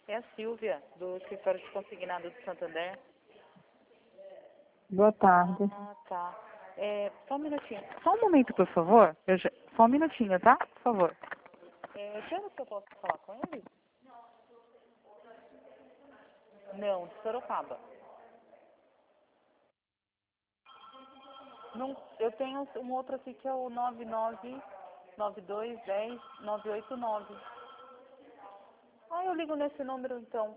É a Silvia, do escritório de consignado do Santander. Boa tarde. Ah, tá. Só um minutinho. Só um momento, por favor. Só um minutinho, tá? Por favor. Que horas que eu posso falar com ele? Não, de Sorocaba. Não, eu tenho um outro aqui que é o 999210-989. Ah, eu ligo nesse número então.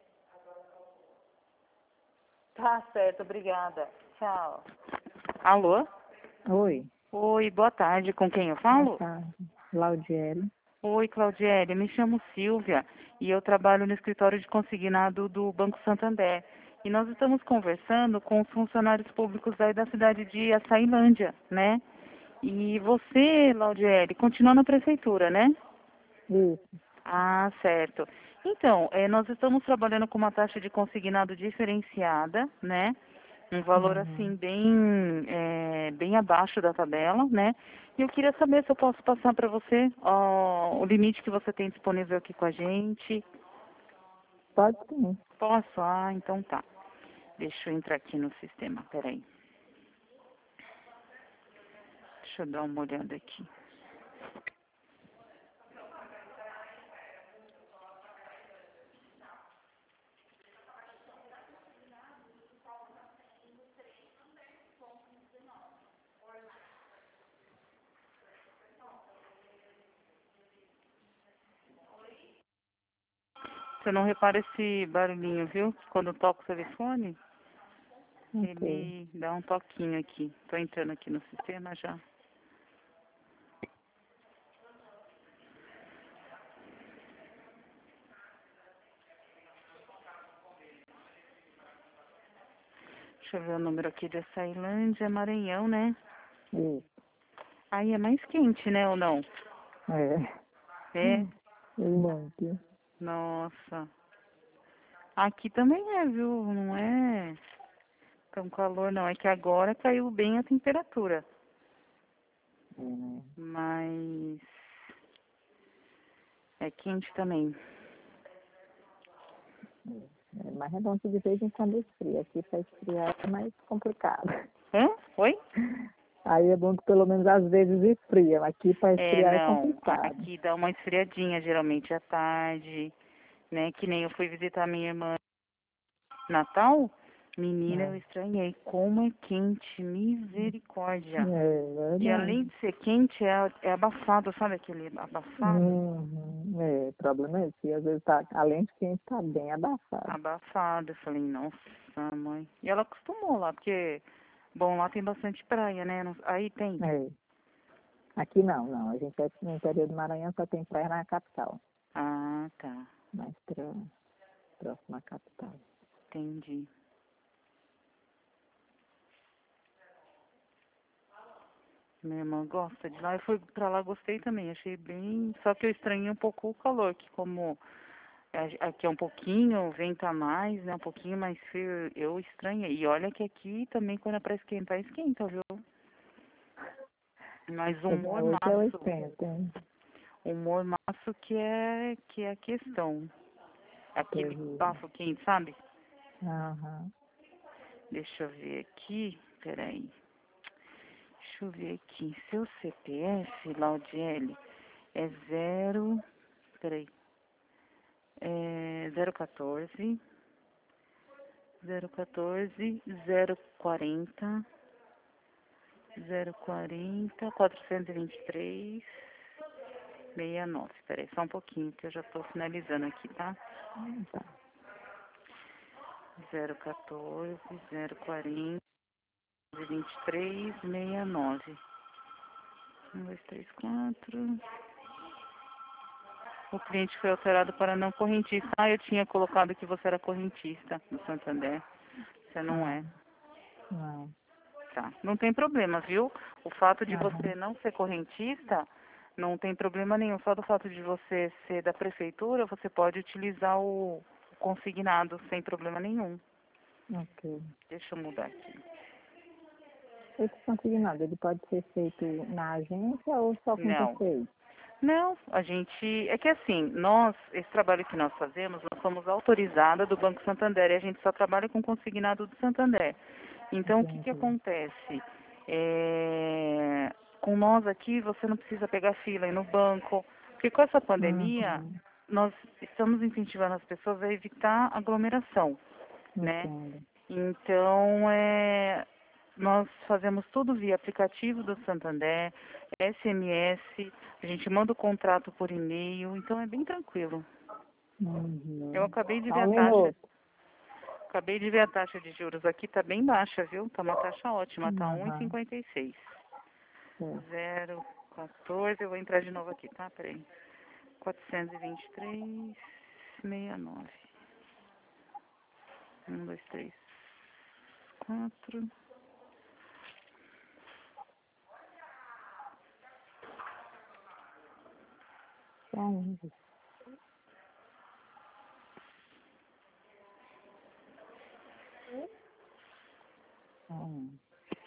Tá certo, obrigada. Tchau. Alô? Oi. Oi, boa tarde. Com quem eu Boa falo? tarde. Laudiele. Oi, Claudiele. Me chamo Silvia e eu trabalho no escritório de consignado do Banco Santander. E nós estamos conversando com os funcionários públicos aí da cidade de Açailândia, né? E você, Laudiele, continua na prefeitura, né? Isso. Ah, certo. Então, nós estamos trabalhando com uma taxa de consignado diferenciada, né? Um valor assim Uhum. bem abaixo da tabela, né? E eu queria saber se eu posso passar para você o limite que você tem disponível aqui com a gente. Pode sim. Posso? Ah, então tá. Deixa eu entrar aqui no sistema, peraí. Deixa eu dar uma olhada aqui. Você não repara esse barulhinho, viu? Quando eu toco o telefone, Ok. ele dá um toquinho aqui. Tô entrando aqui no sistema já. Deixa eu ver o número aqui de Açailândia, Maranhão, né? Isso. Aí é mais quente, né, ou não? É. É? Muito. Nossa. Aqui também é, viu? Não é tão calor, não. É que agora caiu bem a temperatura. É, né? Mas é quente também. Mas é bom que de vez em quando esfria. Aqui para esfriar é mais complicado. Hã? Oi? Aí é bom que pelo menos às vezes esfria. Aqui para esfriar é Não. complicado. Aqui dá uma esfriadinha, geralmente à tarde, né? Que nem eu fui visitar minha irmã Natal. Menina, eu É, estranhei. Como é quente, misericórdia. é E além verdade. de ser quente, é abafado, sabe aquele abafado? Uhum. É, o problema é esse. Às vezes tá, além de quem está bem abafado. Abafado. Eu falei, nossa, mãe. E ela acostumou lá, porque, bom, lá tem bastante praia, né? Aí tem. É. Aqui não. A gente é no interior do Maranhão, só tem praia na capital. Ah, tá. Mais próximo à capital. Entendi. Minha irmã gosta de lá. Eu fui pra lá, gostei também. Achei bem. Só que eu estranhei um pouco o calor, que como aqui é um pouquinho, venta mais, né? Um pouquinho mais frio, eu estranhei. E olha que aqui também, quando é pra esquentar, esquenta, viu? Mas um É 8 a mormaço. 80, hein? Um mormaço que é a questão. Aquele Terrível. bafo quente, sabe? Aham. Deixa eu ver aqui. Peraí. Deixa eu ver aqui. Seu CPF, Laudiele, é zero. Peraí. É 014 014 040 040 423 69. Peraí, só um pouquinho que eu já tô finalizando aqui, tá? Tá. 014 040 23 69. 1, 2, 3, 4. O cliente foi alterado para não correntista. Ah, eu tinha colocado que você era correntista do Santander. Você não Ah, é. não. Tá. Não tem problema, viu? O fato de você Aham. não ser correntista, não tem problema nenhum. Só do fato de você ser da prefeitura, você pode utilizar o consignado sem problema nenhum. Ok. Deixa eu mudar aqui. Esse consignado, ele pode ser feito na agência ou só com Não. você? Não, a gente. É que assim, esse trabalho que nós fazemos, nós somos autorizada do Banco Santander e a gente só trabalha com consignado do Santander. Então, o que que Entendi. acontece? Com nós aqui, você não precisa pegar fila aí no banco, porque com essa pandemia, Uhum. nós estamos incentivando as pessoas a evitar aglomeração, né? Entendo. Então, nós fazemos tudo via aplicativo do Santander, SMS, a gente manda o contrato por e-mail, então é bem tranquilo. Eu Uhum. acabei de Só ver um a taxa, minuto. acabei de ver a taxa de juros aqui, tá bem baixa, viu? Tá uma taxa ótima, tá Uhum. 1,56. Sim. 0,14, eu vou entrar de novo aqui, tá? Peraí. 423,69. 1, 2, 3, 4. Só um minuto. Uhum.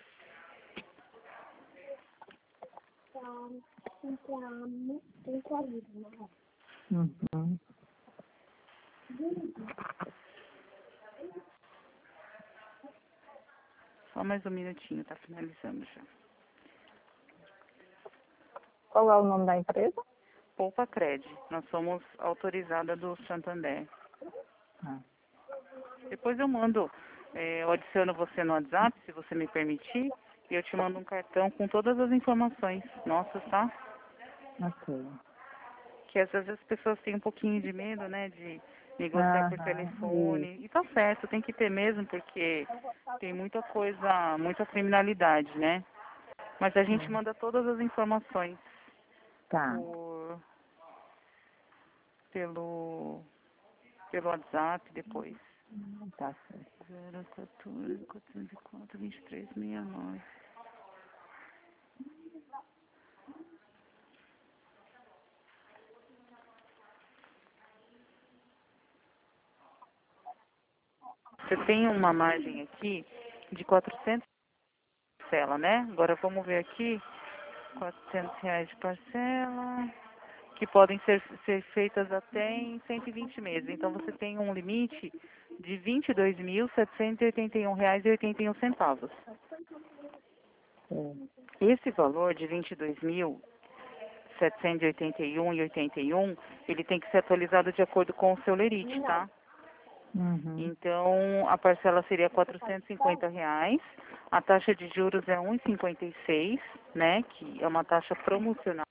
Uhum. Só mais um minutinho, tá finalizando já. Qual é o nome da empresa? Poupa Cred, nós somos autorizada do Santander. Ah, Depois eu adiciono você no WhatsApp, se você me permitir, e eu te mando um cartão com todas as informações nossas, tá? ok. Que às vezes as pessoas têm um pouquinho de medo, né, de negociar por Aham. Isso. telefone. E tá certo, tem que ter mesmo, porque tem muita coisa, muita criminalidade, né? Mas a gente Sim. manda todas as informações Tá. por, pelo, pelo WhatsApp depois. Tá certo. 014 404 2369. Você tem uma margem aqui de 400 parcela, né? Agora vamos ver aqui, R$ 400 de parcela, que podem ser feitas até em 120 meses. Então você tem um limite de R$ 22.781,81. Sim. Esse valor de 22.781,81, ele tem que ser atualizado de acordo com o seu lerite, tá? Uhum. Então, a parcela seria R$ 450. A taxa de juros é 1,56, né? Que é uma taxa promocional.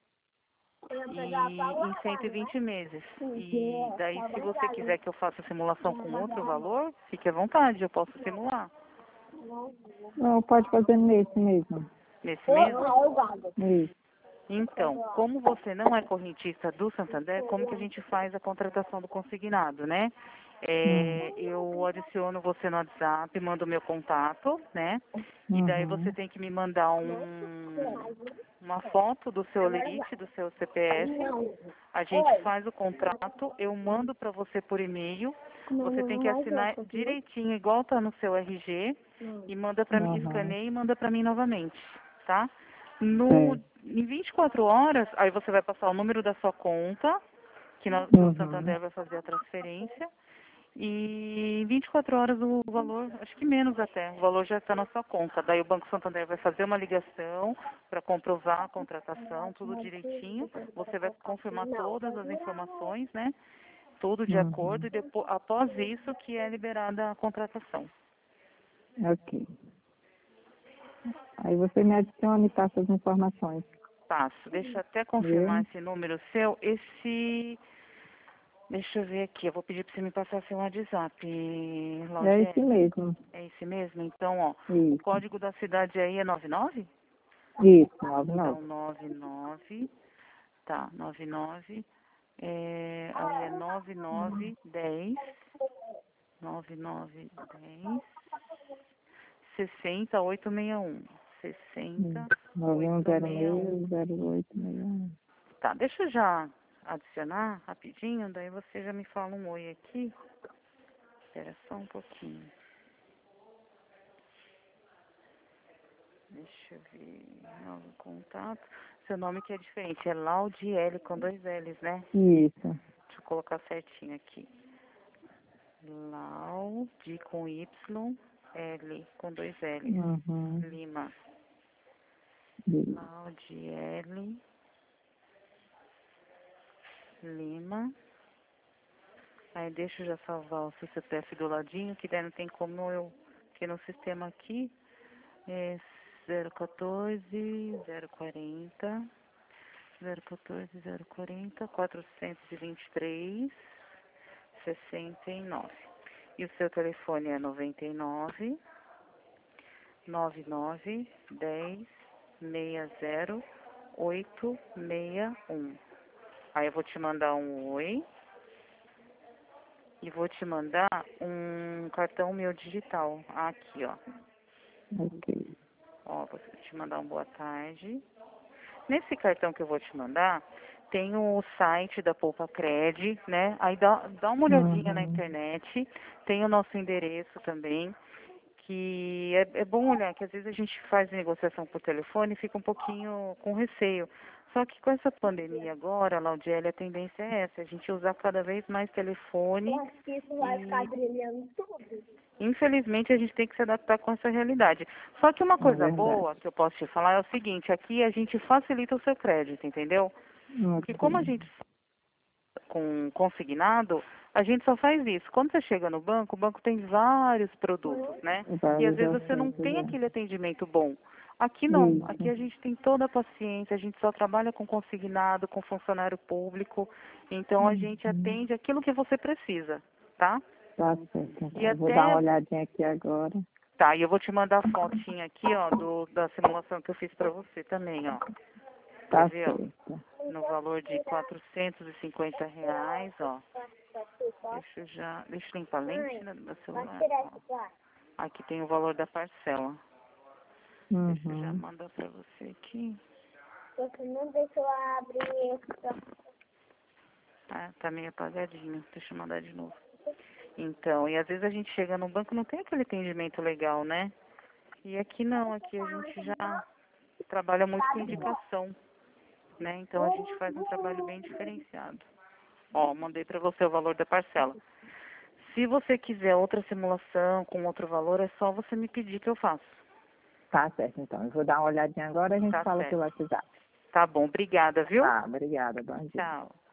E em 120 meses. E daí, se você quiser que eu faça a simulação com outro valor, fique à vontade, eu posso simular. Não, pode fazer nesse mesmo. Nesse mesmo? Isso. Então, como você não é correntista do Santander, como que a gente faz a contratação do consignado, né? Eu adiciono você no WhatsApp, mando o meu contato, né? E daí você Uhum. tem que me mandar uma foto do seu lerite, do seu CPF. A gente faz o contrato, eu mando para você por e-mail. Você tem que assinar direitinho, igual tá no seu RG, e manda para mim, Uhum. escaneia e manda para mim novamente, tá? É. Em 24 horas, aí você vai passar o número da sua conta, que o Uhum. Santander vai fazer a transferência. E em 24 horas o valor, acho que menos até, o valor já está na sua conta. Daí o Banco Santander vai fazer uma ligação para comprovar a contratação, tudo direitinho. Você vai confirmar todas as informações, né? Tudo de acordo Uhum. e depois, após isso que é liberada a contratação. Ok. Aí você me adiciona e passa as informações, Passo. Deixa eu até confirmar viu? esse número seu. Deixa eu ver aqui, eu vou pedir para você me passar seu WhatsApp, É esse Laugélia. mesmo. É esse mesmo? Então, ó, o Isso. código da cidade aí é 99? Isso, 99. Então, 99, tá, 99, aí é 9910, 9910, 60861, Nove um zero 60861. meio 0861. Tá, deixa eu já adicionar rapidinho, daí você já me fala um oi aqui. Espera só um pouquinho. Deixa eu ver, novo contato. seu nome que é diferente. É Laudiele com 2 L's, né? Isso. Deixa eu colocar certinho aqui. Laudi com Y, L com 2 L's. Uhum. Lima. Isso. Laudiele Lima. Aí deixa eu já salvar o seu CPF do ladinho, que daí não tem como eu... Porque no sistema aqui é 014 040 014 040 423 69. E o seu telefone é 99 99 10 60 861. Aí eu vou te mandar um oi e vou te mandar um cartão meu digital. Aqui, ó. Ok. Ó, vou te mandar um boa tarde. Nesse cartão que eu vou te mandar, tem o site da Poupa Cred, né? Aí dá uma olhadinha na Uhum. internet, tem o nosso endereço também, que é bom olhar, que às vezes a gente faz negociação por telefone e fica um pouquinho com receio. Só que com essa pandemia agora, Laudiele, a tendência é essa, a gente usar cada vez mais telefone. Eu acho que isso vai ficar brilhando tudo. Infelizmente, a gente tem que se adaptar com essa realidade. Só que uma É coisa verdade. boa que eu posso te falar é o seguinte, aqui a gente facilita o seu crédito, entendeu? Porque como a Ok. gente com consignado, a gente só faz isso. Quando você chega no banco, o banco tem vários produtos, né? E às Vários vezes você não assuntos, tem né? aquele atendimento bom. Aqui não. Aqui Isso. a gente tem toda a paciência, a gente só trabalha com consignado, com funcionário público. Então a gente Uhum. atende aquilo que você precisa, tá? Tá certo. Então, E eu vou dar uma até olhadinha aqui agora. Tá, e eu vou te mandar a fotinha aqui, ó, da simulação que eu fiz pra você também, ó. Quer Tá ver, ó? certo. No valor de R$ 450, ó. Deixa eu limpar a lente, né, do meu Vai celular, tirar ó. esse plástico. Aqui tem o valor da parcela. Deixa eu já Uhum. mandar pra você aqui. Você não deixou abrir esse. Ah, tá meio apagadinho. Deixa eu mandar de novo. Então, e às vezes a gente chega no banco e não tem aquele atendimento legal, né? E aqui não, aqui a gente já trabalha muito com indicação, né? Então a gente faz um trabalho bem diferenciado. Ó, mandei para você o valor da parcela. Se você quiser outra simulação com outro valor, é só você me pedir que eu faço. Tá certo, então. Eu vou dar uma olhadinha agora e a gente Tá fala pelo certo. WhatsApp. Tá bom, obrigada, viu? Tá, obrigada. Bom dia. Tchau.